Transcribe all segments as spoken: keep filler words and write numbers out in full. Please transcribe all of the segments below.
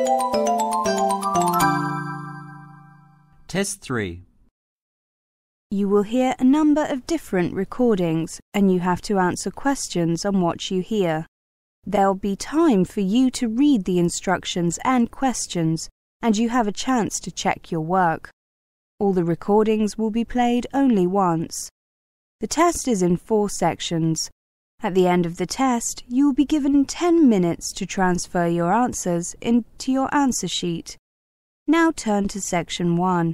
Test three. You will hear a number of different recordings and you have to answer questions on what you hear. There'll be time for you to read the instructions and questions, and you have a chance to check your work. All the recordings will be played only once. The test is in four sections. At the end of the test, you will be given ten minutes to transfer your answers into your answer sheet. Now turn to Section one.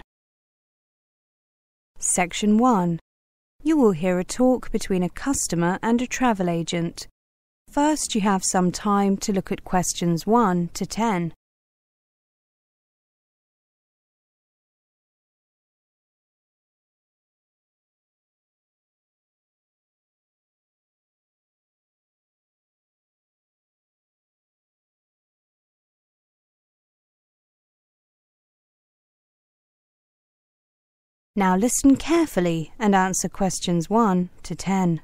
Section one. You will hear a talk between a customer and a travel agent. First, you have some time to look at questions one to ten. Now listen carefully and answer questions one to ten.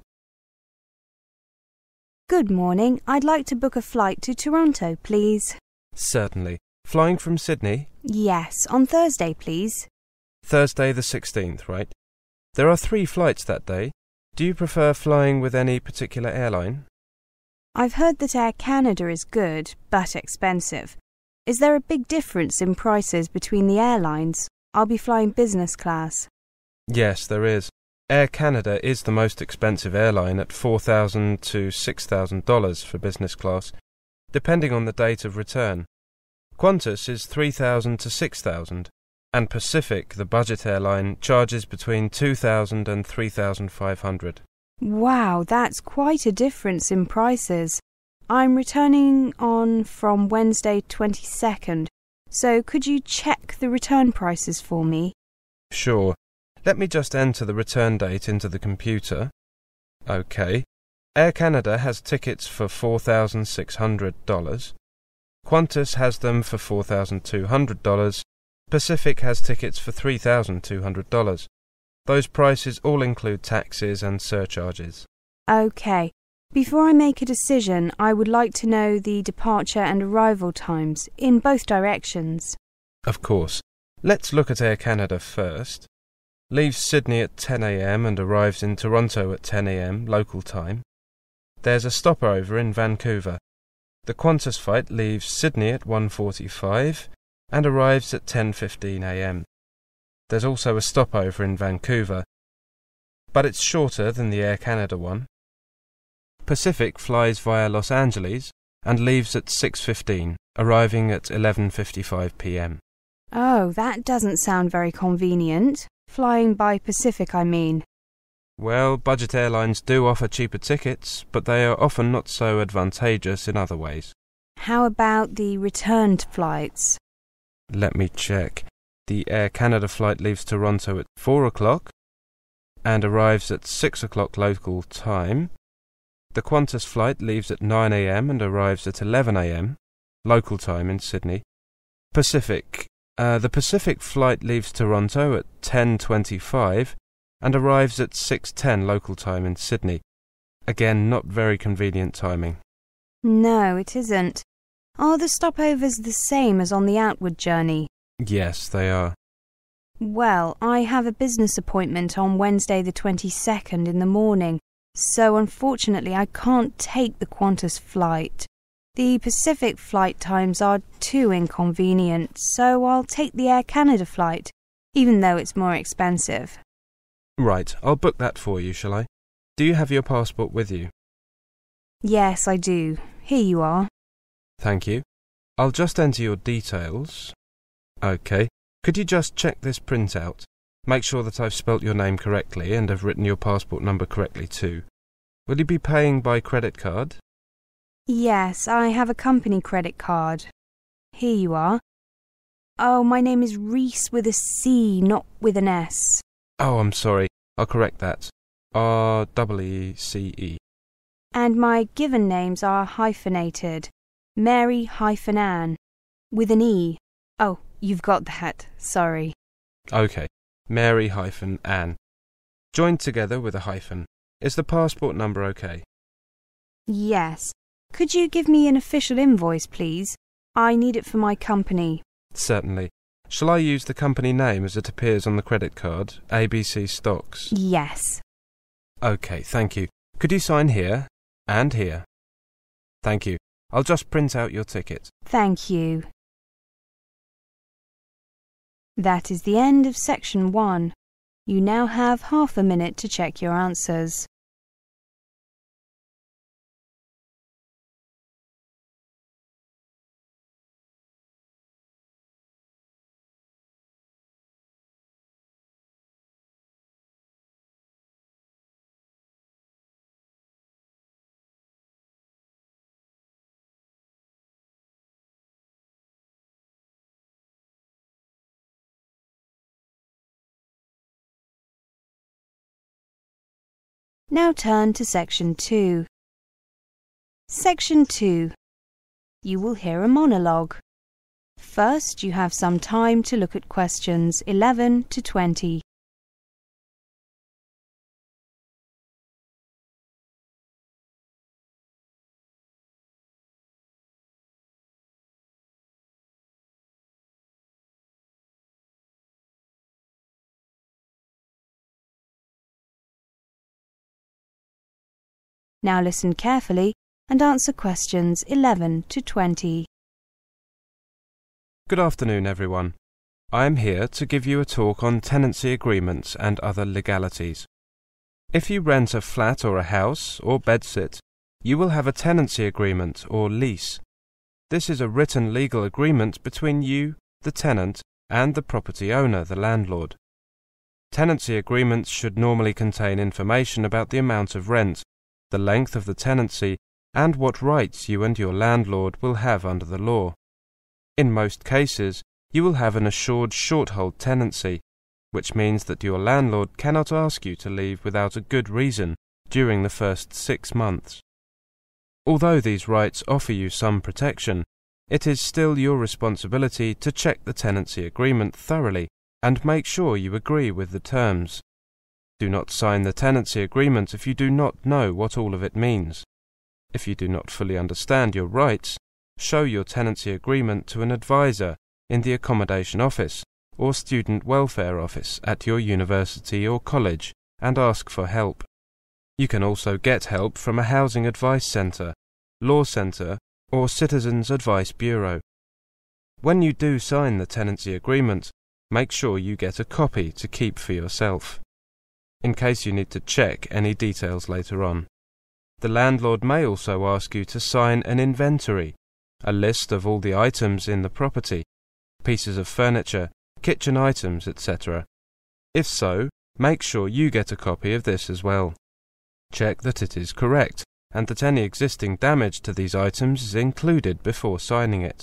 Good morning. I'd like to book a flight to Toronto, please. Certainly. Flying from Sydney? Yes, on Thursday, please. Thursday the sixteenth, right? There are three flights that day. Do you prefer flying with any particular airline? I've heard that Air Canada is good, but expensive. Is there a big difference in prices between the airlines? I'll be flying business class. Yes, there is. Air Canada is the most expensive airline at four thousand dollars to six thousand dollars for business class, depending on the date of return. Qantas is three thousand dollars to six thousand dollars, and Pacific, the budget airline, charges between two thousand dollars and three thousand five hundred dollars. Wow, that's quite a difference in prices. I'm returning on from Wednesday twenty-second, so could you check the return prices for me? Sure. Let me just enter the return date into the computer. OK. Air Canada has tickets for four thousand six hundred dollars. Qantas has them for four thousand two hundred dollars. Pacific has tickets for three thousand two hundred dollars. Those prices all include taxes and surcharges. OK. Before I make a decision, I would like to know the departure and arrival times in both directions. Of course. Let's look at Air Canada first. Leaves Sydney at ten a m and arrives in Toronto at ten a m local time. There's a stopover in Vancouver. The Qantas flight leaves Sydney at one forty-five and arrives at ten fifteen a m There's also a stopover in Vancouver, but it's shorter than the Air Canada one. Pacific flies via Los Angeles and leaves at six fifteen, arriving at eleven fifty-five p m Oh, that doesn't sound very convenient. Flying by Pacific, I mean. Well, budget airlines do offer cheaper tickets, but they are often not so advantageous in other ways. How about the returned flights? Let me check. The Air Canada flight leaves Toronto at four o'clock and arrives at six o'clock local time. The Qantas flight leaves at nine a m and arrives at eleven a m local time in Sydney. Pacific. Uh, the Pacific flight leaves Toronto at ten twenty-five and arrives at six ten local time in Sydney. Again, not very convenient timing. No, it isn't. Are the stopovers the same as on the outward journey? Yes, they are. Well, I have a business appointment on Wednesday the twenty-second in the morning, so unfortunately I can't take the Qantas flight. The Pacific flight times are too inconvenient, so I'll take the Air Canada flight, even though it's more expensive. Right, I'll book that for you, shall I? Do you have your passport with you? Yes, I do. Here you are. Thank you. I'll just enter your details. OK. Could you just check this printout? Make sure that I've spelt your name correctly and have written your passport number correctly too. Will you be paying by credit card? Yes, I have a company credit card. Here you are. Oh, my name is Reese with a C, not with an S. Oh, I'm sorry. I'll correct that. R E E C E. And my given names are hyphenated. Mary hyphen Ann. With an E. Oh, you've got that. Sorry. OK. Mary hyphen Ann. Joined together with a hyphen. Is the passport number OK? Yes. Could you give me an official invoice, please? I need it for my company. Certainly. Shall I use the company name as it appears on the credit card, A B C Stocks? Yes. OK, thank you. Could you sign here and here? Thank you. I'll just print out your ticket. Thank you. That is the end of section one. You now have half a minute to check your answers. Now turn to section two. Section two. You will hear a monologue. First, you have some time to look at questions eleven to twenty. Now listen carefully and answer questions eleven to twenty. Good afternoon, everyone. I am here to give you a talk on tenancy agreements and other legalities. If you rent a flat or a house or bedsit, you will have a tenancy agreement or lease. This is a written legal agreement between you, the tenant, and the property owner, the landlord. Tenancy agreements should normally contain information about the amount of rent, the length of the tenancy, and what rights you and your landlord will have under the law. In most cases, you will have an assured short-hold tenancy, which means that your landlord cannot ask you to leave without a good reason during the first six months. Although these rights offer you some protection, it is still your responsibility to check the tenancy agreement thoroughly and make sure you agree with the terms. Do not sign the tenancy agreement if you do not know what all of it means. If you do not fully understand your rights, show your tenancy agreement to an advisor in the accommodation office or student welfare office at your university or college and ask for help. You can also get help from a housing advice centre, law centre, or citizens advice bureau. When you do sign the tenancy agreement, make sure you get a copy to keep for yourself, in case you need to check any details later on. The landlord may also ask you to sign an inventory, a list of all the items in the property, pieces of furniture, kitchen items, et cetera. If so, make sure you get a copy of this as well. Check that it is correct and that any existing damage to these items is included before signing it.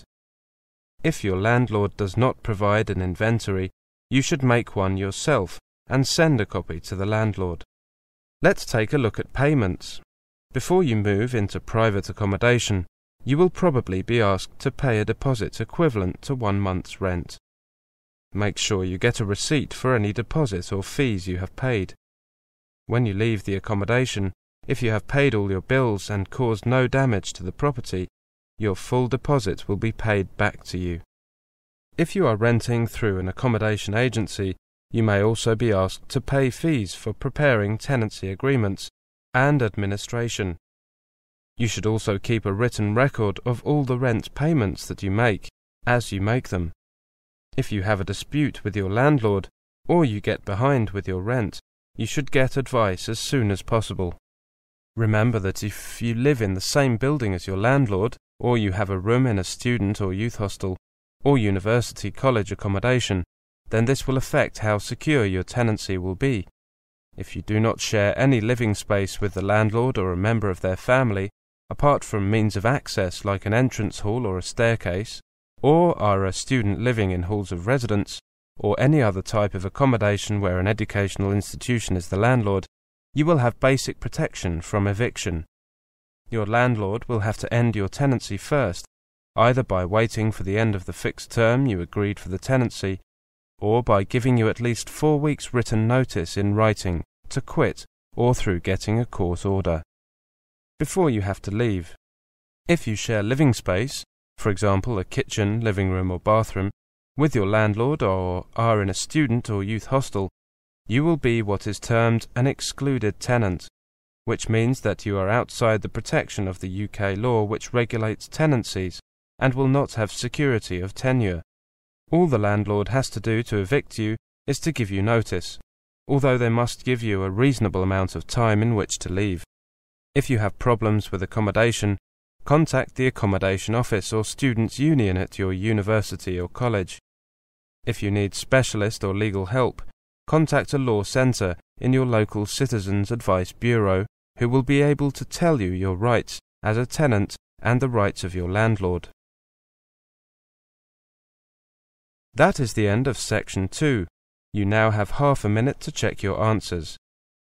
If your landlord does not provide an inventory, you should make one yourself and send a copy to the landlord. Let's take a look at payments. Before you move into private accommodation, you will probably be asked to pay a deposit equivalent to one month's rent. Make sure you get a receipt for any deposit or fees you have paid. When you leave the accommodation, if you have paid all your bills and caused no damage to the property, your full deposit will be paid back to you. If you are renting through an accommodation agency, you may also be asked to pay fees for preparing tenancy agreements and administration. You should also keep a written record of all the rent payments that you make, as you make them. If you have a dispute with your landlord, or you get behind with your rent, you should get advice as soon as possible. Remember that if you live in the same building as your landlord, or you have a room in a student or youth hostel, or university college accommodation, then this will affect how secure your tenancy will be. If you do not share any living space with the landlord or a member of their family, apart from means of access like an entrance hall or a staircase, or are a student living in halls of residence, or any other type of accommodation where an educational institution is the landlord, you will have basic protection from eviction. Your landlord will have to end your tenancy first, either by waiting for the end of the fixed term you agreed for the tenancy, or by giving you at least four weeks' written notice in writing to quit, or through getting a court order. Before you have to leave, if you share living space, for example a kitchen, living room or bathroom, with your landlord, or are in a student or youth hostel, you will be what is termed an excluded tenant, which means that you are outside the protection of the U K law which regulates tenancies and will not have security of tenure. All the landlord has to do to evict you is to give you notice, although they must give you a reasonable amount of time in which to leave. If you have problems with accommodation, contact the accommodation office or students' union at your university or college. If you need specialist or legal help, contact a law centre in your local Citizens Advice Bureau who will be able to tell you your rights as a tenant and the rights of your landlord. That is the end of section two. You now have half a minute to check your answers.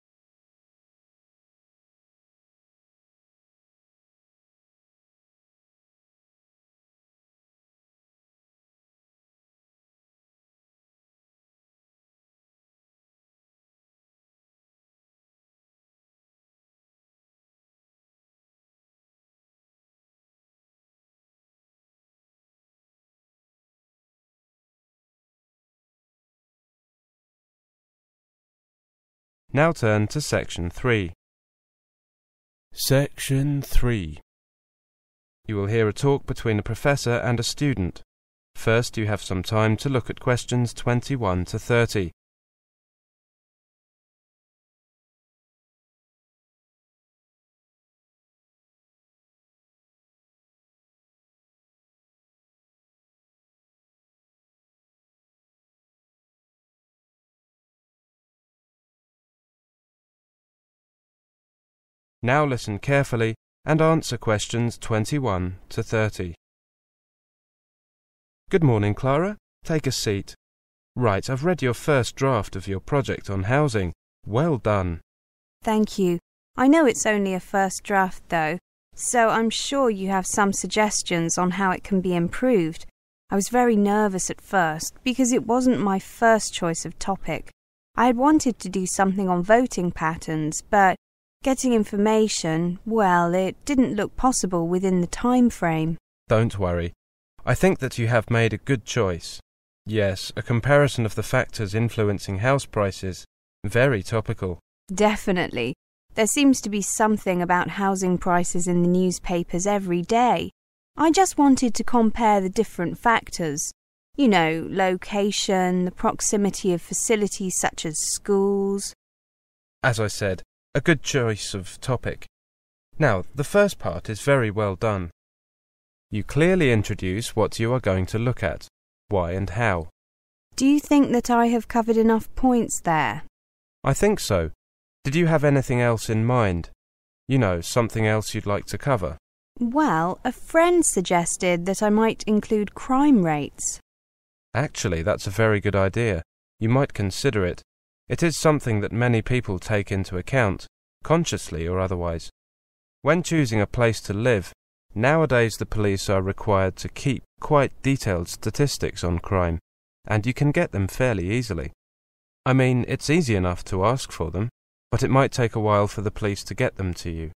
Now turn to section three. Section three. You will hear a talk between a professor and a student. First, you have some time to look at questions twenty-one to thirty. Now listen carefully and answer questions twenty-one to thirty. Good morning, Clara. Take a seat. Right, I've read your first draft of your project on housing. Well done. Thank you. I know it's only a first draft, though, so I'm sure you have some suggestions on how it can be improved. I was very nervous at first because it wasn't my first choice of topic. I had wanted to do something on voting patterns, but getting information, well, it didn't look possible within the time frame. Don't worry. I think that you have made a good choice. Yes, a comparison of the factors influencing house prices. Very topical. Definitely. There seems to be something about housing prices in the newspapers every day. I just wanted to compare the different factors. You know, location, the proximity of facilities such as schools. As I said, a good choice of topic. Now, the first part is very well done. You clearly introduce what you are going to look at, why and how. Do you think that I have covered enough points there? I think so. Did you have anything else in mind? You know, something else you'd like to cover? Well, a friend suggested that I might include crime rates. Actually, that's a very good idea. You might consider it. It is something that many people take into account, consciously or otherwise. When choosing a place to live, nowadays the police are required to keep quite detailed statistics on crime, and you can get them fairly easily. I mean, it's easy enough to ask for them, but it might take a while for the police to get them to you.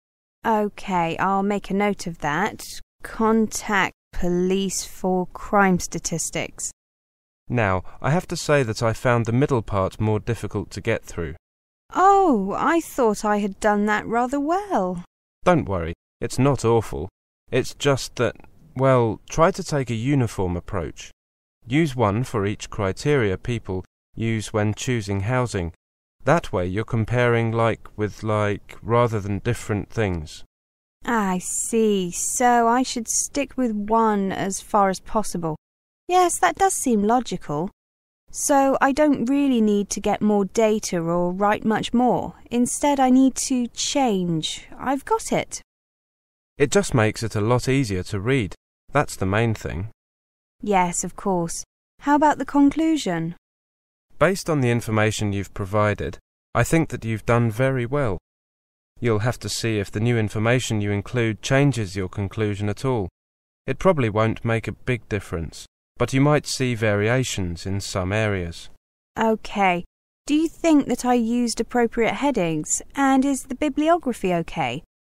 OK, I'll make a note of that. Contact police for crime statistics. Now, I have to say that I found the middle part more difficult to get through. Oh, I thought I had done that rather well. Don't worry, it's not awful. It's just that, well, try to take a uniform approach. Use one for each criteria people use when choosing housing. That way you're comparing like with like, rather than different things. I see, so I should stick with one as far as possible. Yes, that does seem logical. So I don't really need to get more data or write much more. Instead, I need to change. I've got it. It just makes it a lot easier to read. That's the main thing. Yes, of course. How about the conclusion? Based on the information you've provided, I think that you've done very well. You'll have to see if the new information you include changes your conclusion at all. It probably won't make a big difference, but you might see variations in some areas. OK. Do you think that I used appropriate headings, and is the bibliography OK?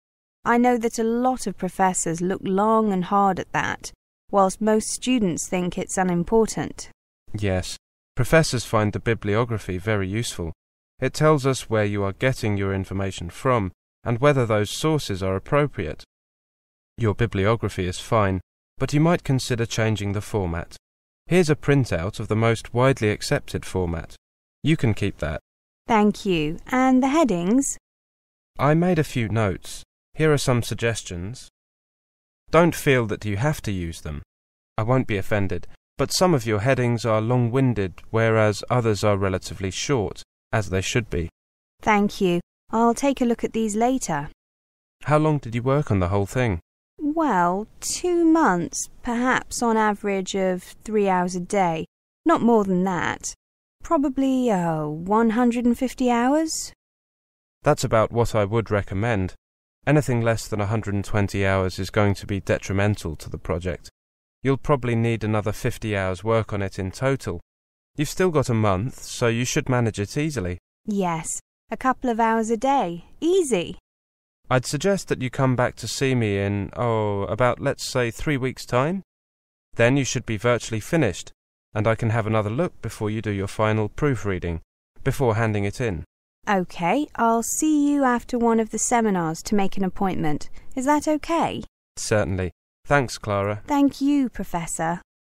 I know that a lot of professors look long and hard at that, whilst most students think it's unimportant. Yes, professors find the bibliography very useful. It tells us where you are getting your information from and whether those sources are appropriate. Your bibliography is fine, but you might consider changing the format. Here's a printout of the most widely accepted format. You can keep that. Thank you. And the headings? I made a few notes. Here are some suggestions. Don't feel that you have to use them. I won't be offended, but some of your headings are long-winded, whereas others are relatively short, as they should be. Thank you. I'll take a look at these later. How long did you work on the whole thing? Well, two months, perhaps on average of three hours a day. Not more than that. Probably, oh, one hundred fifty hours? That's about what I would recommend. Anything less than one hundred twenty hours is going to be detrimental to the project. You'll probably need another fifty hours work on it in total. You've still got a month, so you should manage it easily. Yes, a couple of hours a day. Easy. I'd suggest that you come back to see me in, oh, about, let's say, three weeks' time. Then you should be virtually finished, and I can have another look before you do your final proofreading, before handing it in. OK, I'll see you after one of the seminars to make an appointment. Is that OK? Certainly. Thanks, Clara. Thank you, Professor.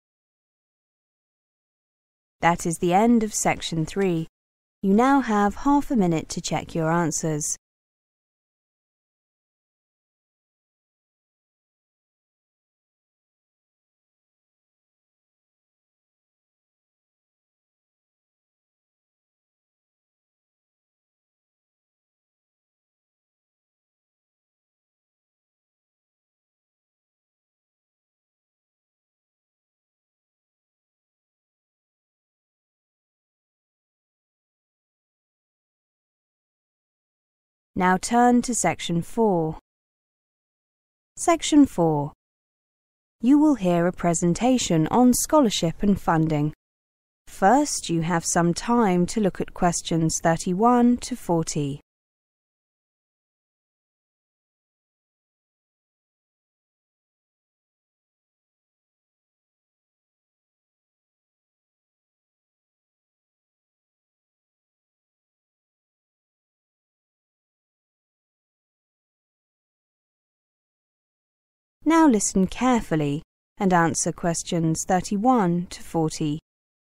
That is the end of section three. You now have half a minute to check your answers. Now turn to section four. Section four. You will hear a presentation on scholarship and funding. First, you have some time to look at questions thirty-one to forty. Now listen carefully and answer questions thirty-one to forty.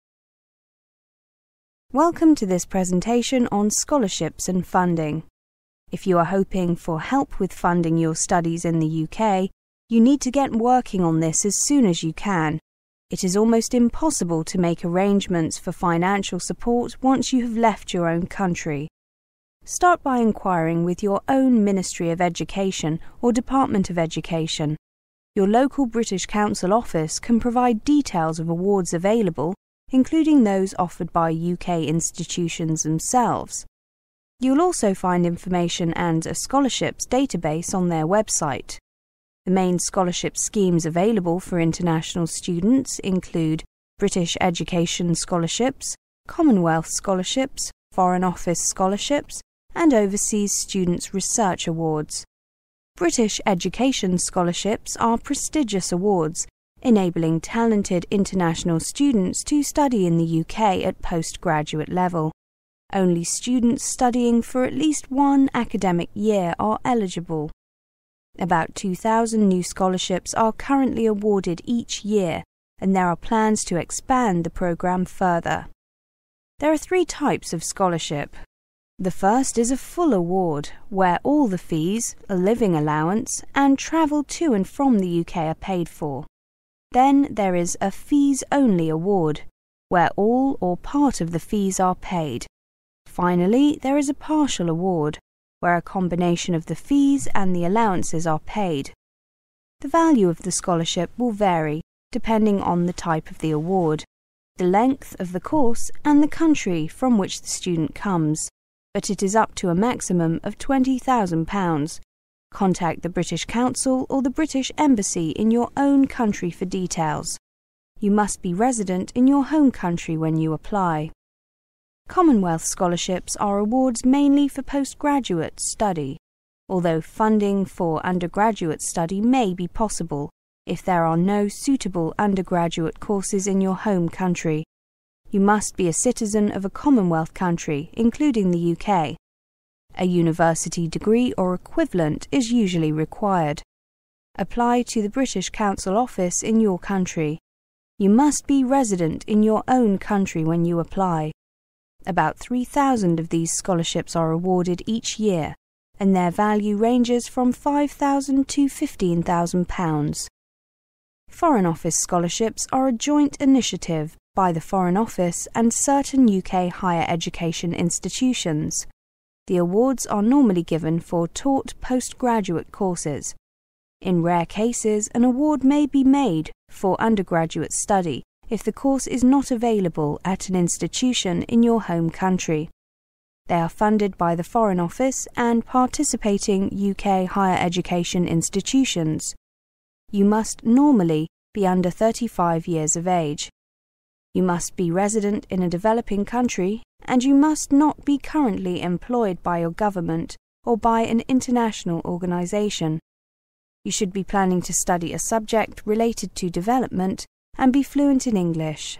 Welcome to this presentation on scholarships and funding. If you are hoping for help with funding your studies in the U K, you need to get working on this as soon as you can. It is almost impossible to make arrangements for financial support once you have left your own country. Start by inquiring with your own Ministry of Education or Department of Education. Your local British Council office can provide details of awards available, including those offered by U K institutions themselves. You'll also find information and a scholarships database on their website. The main scholarship schemes available for international students include British Education Scholarships, Commonwealth Scholarships, Foreign Office Scholarships, and Overseas Students' Research Awards. British Education Scholarships are prestigious awards, enabling talented international students to study in the U K at postgraduate level. Only students studying for at least one academic year are eligible. About two thousand new scholarships are currently awarded each year, and there are plans to expand the programme further. There are three types of scholarship. The first is a full award, where all the fees, a living allowance, and travel to and from the U K are paid for. Then there is a fees-only award, where all or part of the fees are paid. Finally, there is a partial award, where a combination of the fees and the allowances are paid. The value of the scholarship will vary, depending on the type of the award, the length of the course, and the country from which the student comes, but it is up to a maximum of twenty thousand pounds. Contact the British Council or the British Embassy in your own country for details. You must be resident in your home country when you apply. Commonwealth scholarships are awards mainly for postgraduate study. although funding for undergraduate study may be possible if there are no suitable undergraduate courses in your home country. You must be a citizen of a Commonwealth country, including the U K. A university degree or equivalent is usually required. Apply to the British Council office in your country. You must be resident in your own country when you apply. About three thousand of these scholarships are awarded each year, and their value ranges from five thousand pounds to fifteen thousand pounds. Foreign Office scholarships are a joint initiative by the Foreign Office and certain U K higher education institutions. The awards are normally given for taught postgraduate courses. In rare cases, an award may be made for undergraduate study if the course is not available at an institution in your home country. They are funded by the Foreign Office and participating U K higher education institutions. You must normally be under thirty-five years of age. You must be resident in a developing country, and you must not be currently employed by your government or by an international organisation. You should be planning to study a subject related to development and be fluent in English.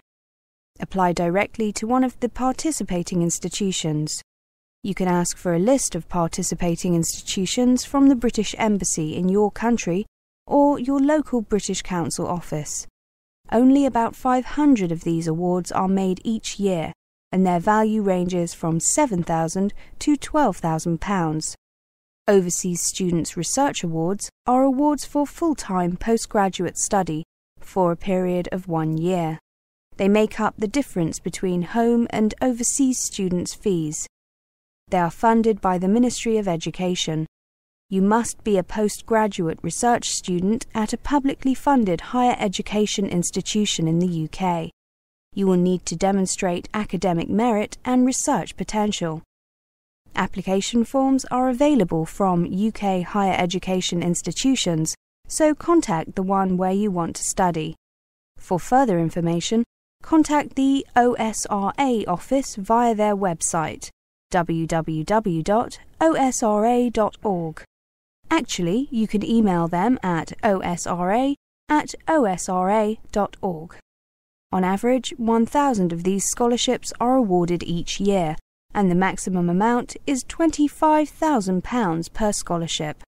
Apply directly to one of the participating institutions. You can ask for a list of participating institutions from the British Embassy in your country or your local British Council office. Only about five hundred of these awards are made each year, and their value ranges from seven thousand pounds to twelve thousand pounds. Overseas Students' Research Awards are awards for full-time postgraduate study for a period of one year. They make up the difference between home and overseas students' fees. They are funded by the Ministry of Education. You must be a postgraduate research student at a publicly funded higher education institution in the U K. You will need to demonstrate academic merit and research potential. Application forms are available from U K higher education institutions, so contact the one where you want to study. For further information, contact the O S R A office via their website, w w w dot o s r a dot org. Actually, you can email them at o s r a at o s r a dot org. On average, one thousand of these scholarships are awarded each year, and the maximum amount is twenty-five thousand pounds per scholarship.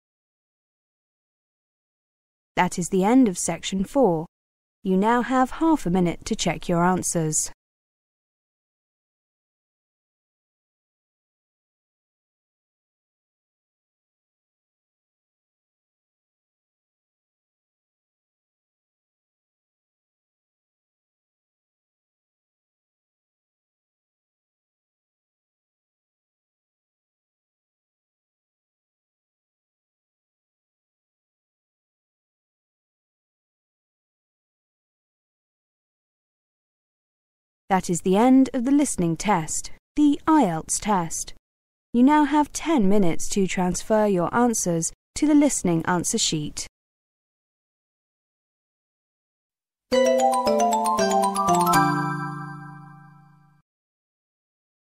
That is the end of section four. You now have half a minute to check your answers. That is the end of the listening test, the I E L T S test. You now have ten minutes to transfer your answers to the listening answer sheet.